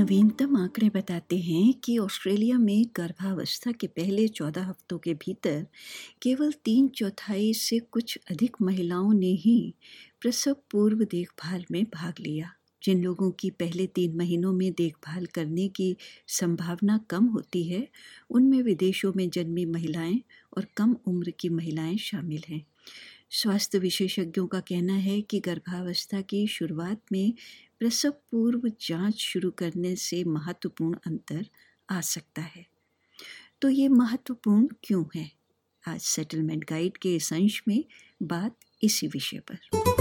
नवीनतम आंकड़े बताते हैं कि ऑस्ट्रेलिया में गर्भावस्था के पहले 14 हफ्तों के भीतर केवल 3/4 से कुछ अधिक महिलाओं ने ही प्रसव पूर्व देखभाल में भाग लिया। जिन लोगों की पहले 3 महीनों में देखभाल करने की संभावना कम होती है, उनमें विदेशों में जन्मी महिलाएं और कम उम्र की महिलाएं शामिल हैं। स्वास्थ्य विशेषज्ञों का कहना है कि गर्भावस्था की शुरुआत में प्रसव पूर्व जांच शुरू करने से महत्वपूर्ण अंतर आ सकता है। तो ये महत्वपूर्ण क्यों है? आज सेटलमेंट गाइड के इस अंश में बात इसी विषय पर।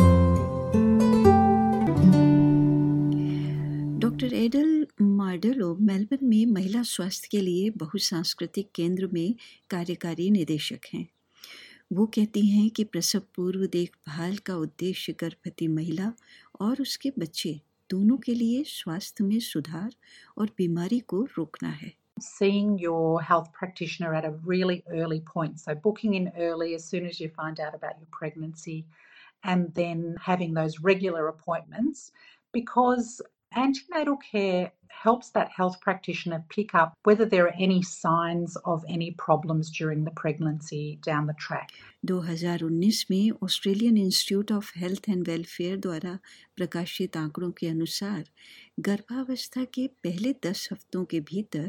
डॉक्टर एडल मार्डेलो मेलबर्न में महिला स्वास्थ्य के लिए बहुसांस्कृतिक केंद्र में कार्यकारी निदेशक हैं। वो कहती हैं कि प्रसव पूर्व देखभाल का उद्देश्य गर्भवती महिला और उसके बच्चे दोनों के लिए स्वास्थ्य में सुधार और बीमारी को रोकना है। Seeing your health practitioner at a really early point, so booking in early as soon as you find out about your pregnancy, and then having those regular appointments, because antenatal care helps that health practitioner pick up whether there are any signs of any problems during the pregnancy down the track. 2019 में Australian Institute of Health and Welfare द्वारा प्रकाशित आंकड़ों के अनुसार गर्भावस्था के पहले 10 हफ्तों के भीतर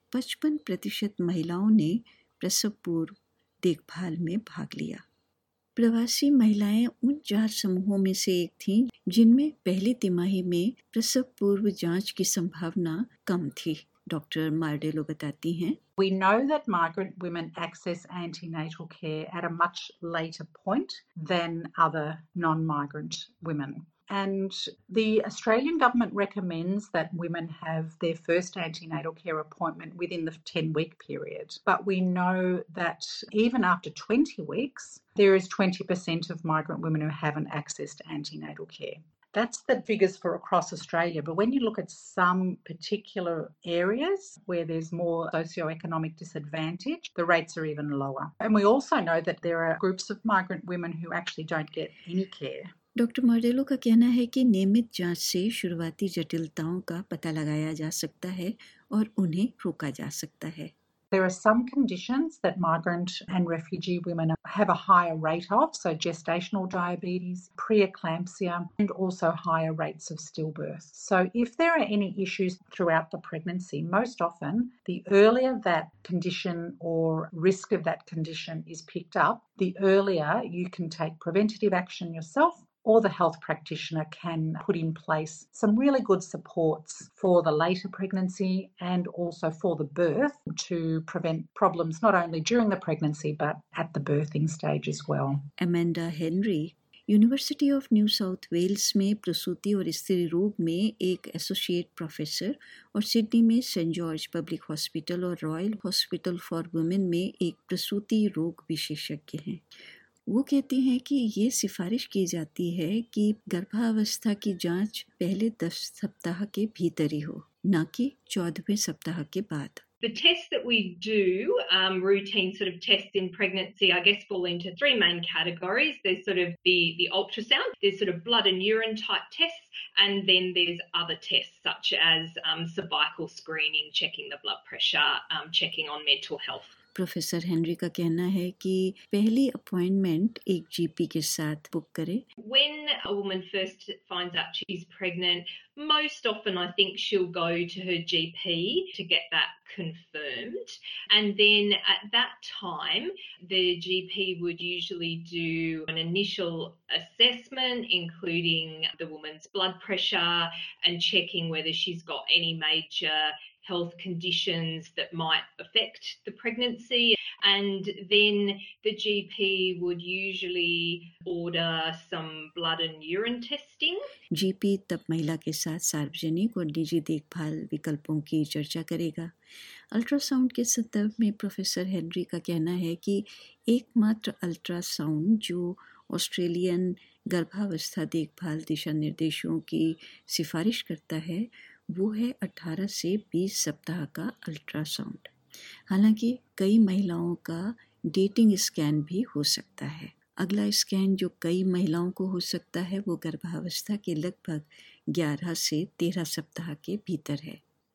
55% महिलाओं ने प्रसव पूर्व देखभाल में भाग लिया। प्रवासी महिलाएं उन 4 समूहों में से एक थीं जिनमें पहली तिमाही में प्रसव पूर्व जांच की संभावना कम थी। डॉक्टर मार्डेलो बताती हैं, We know that migrant women access antenatal care at a much later point than other non-migrant women. And the Australian government recommends that women have their first antenatal care appointment within the 10-week period. But we know that even after 20 weeks, there is 20% of migrant women who haven't accessed antenatal care. That's the figures for across Australia. But when you look at some particular areas where there's more socioeconomic disadvantage, the rates are even lower. And we also know that there are groups of migrant women who actually don't get any care. Doctor Mardello का कहना है कि नियमित जांच से शुरुआती जटिलताओं का पता लगाया जा सकता है और उन्हें रोका जा सकता है। There are some conditions that migrant and refugee women have a higher rate of, so gestational diabetes, preeclampsia, and also higher rates of stillbirth. So if there are any issues throughout the pregnancy, most often the earlier that condition or risk of that condition is picked up, the earlier you can take preventative action yourself, or the health practitioner can put in place some really good supports for the later pregnancy and also for the birth to prevent problems not only during the pregnancy but at the birthing stage as well. Amanda Henry University of New South Wales में प्रसूति और स्त्री रोग में एक associate professor और Sydney में Saint George Public Hospital और रॉयल हॉस्पिटल फॉर वुमेन में एक प्रसूति रोग विशेषज्ञ हैं। वो कहती हैं कि ये सिफारिश की जाती है कि गर्भावस्था की जांच पहले 10 सप्ताह के भीतर ही हो, न कि 14वें सप्ताह के बाद। The tests that we do, routine sort of tests in pregnancy, I guess fall into 3 main categories. There's sort of the ultrasound, there's sort of blood and urine type tests, and then there's other tests such as cervical screening, checking the blood pressure, checking on mental health. Professor Henry का कहना है कि पहली appointment एक GP के साथ book करें। When a woman first finds out she's pregnant, most often I think she'll go to her GP to get that confirmed. And then at that time, the GP would usually do an initial assessment, including the woman's blood pressure and checking whether she's got any major health conditions that might affect the pregnancy. And then the GP would usually order some blood and urine testing. GP तब महिला के साथ सार्वजनिक और निजी देखभाल विकल्पों की चर्चा करेगा। अल्ट्रासाउंड के संदर्भ में प्रोफेसर हेनरी का कहना है कि एकमात्र अल्ट्रासाउंड जो ऑस्ट्रेलियन गर्भावस्था देखभाल दिशा निर्देशों की सिफारिश करता है वो है 18 से 20 सप्ताह का अल्ट्रासाउंड। हालांकि कई महिलाओं का डेटिंग स्कैन भी हो सकता है। अगला स्कैन जो कई महिलाओं को हो सकता है वो गर्भावस्था के लगभग 11 से 13 सप्ताह के भीतर है।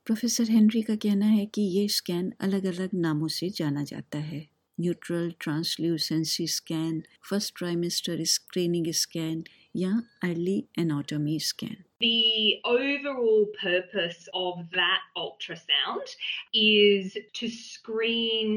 प्रोफेसर हेनरी का कहना है कि ये स्कैन अलग अलग नामों से जाना जाता है। Neutral translucency scan, first trimester screening scan या early anatomy scan. The overall purpose of that ultrasound is to screen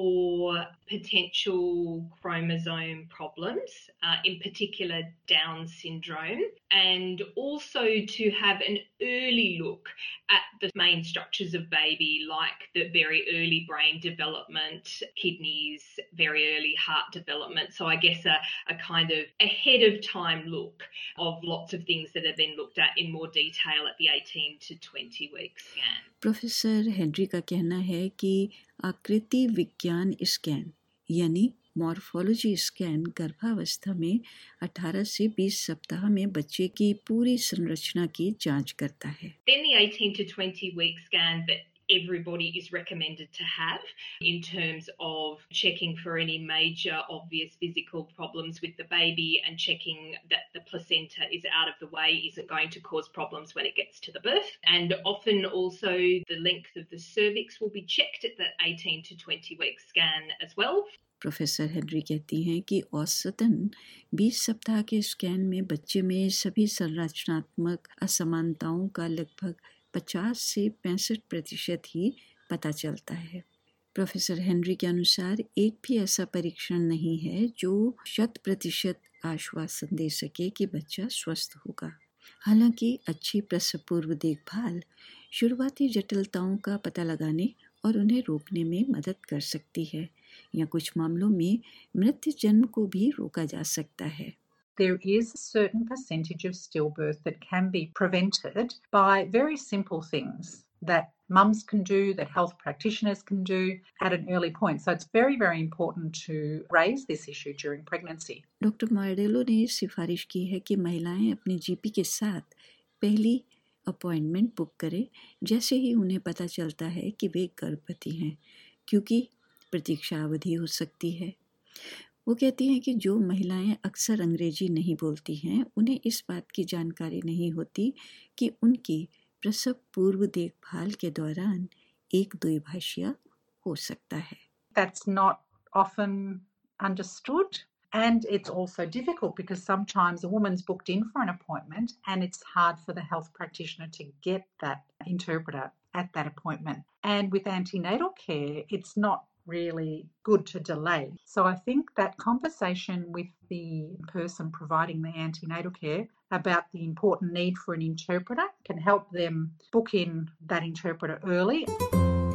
for potential chromosome problems, in particular Down syndrome, and also to have an early look at the main structures of baby, like the very early brain development, kidneys, very early heart development. So I guess a kind of ahead of time look of lots of things that have been looked at in more detail at the 18 to 20 week scan. Professor Henry का कहना है कि आकृति विज्ञान scan यानी morphology scan गर्भावस्था में 18 से 20 सप्ताह में बच्चे की पूरी संरचना की जांच करता है। Then the 18 to 20 week scan that everybody is recommended to have in terms of checking for any major obvious physical problems with the baby and checking that the placenta is out of the way, isn't going to cause problems when it gets to the birth. And often also the length of the cervix will be checked at that 18 to 20 week scan as well. Professor Henry कहती हैं कि औसतन 20 सप्ताह के scan में बच्चे में सभी संरचनात्मक असमानताओं का लगभग 50 से 65% ही पता चलता है। प्रोफेसर हेनरी के अनुसार एक भी ऐसा परीक्षण नहीं है जो 100% आश्वासन दे सके कि बच्चा स्वस्थ होगा। हालांकि अच्छी प्रसव पूर्व देखभाल शुरुआती जटिलताओं का पता लगाने और उन्हें रोकने में मदद कर सकती है या कुछ मामलों में मृत्यु जन्म को भी रोका जा सकता है। There is a certain percentage of stillbirth that can be prevented by very simple things that mums can do, that health practitioners can do at an early point. So it's very, very important to raise this issue during pregnancy. Doctor Mardello ने सिफारिश की है कि महिलाएं अपने GP के साथ पहली अपॉइंटमेंट बुक करें जैसे ही उन्हें पता चलता है कि वे गर्भवती हैं, क्योंकि प्रतीक्षा अवधि हो सकती है। वो कहती हैं कि जो महिलाएं अक्सर अंग्रेजी नहीं बोलती हैं उन्हें इस बात की जानकारी नहीं होती कि उनकी प्रसव पूर्व देखभाल के दौरान एक द्विभाषिया हो सकता है। That's not often understood, and it's also difficult because sometimes a woman's booked in for an appointment and it's hard for the health practitioner to get that interpreter at that appointment. And with antenatal care, it's not really good to delay. So I think that conversation with the person providing the antenatal care about the important need for an interpreter can help them book in that interpreter early.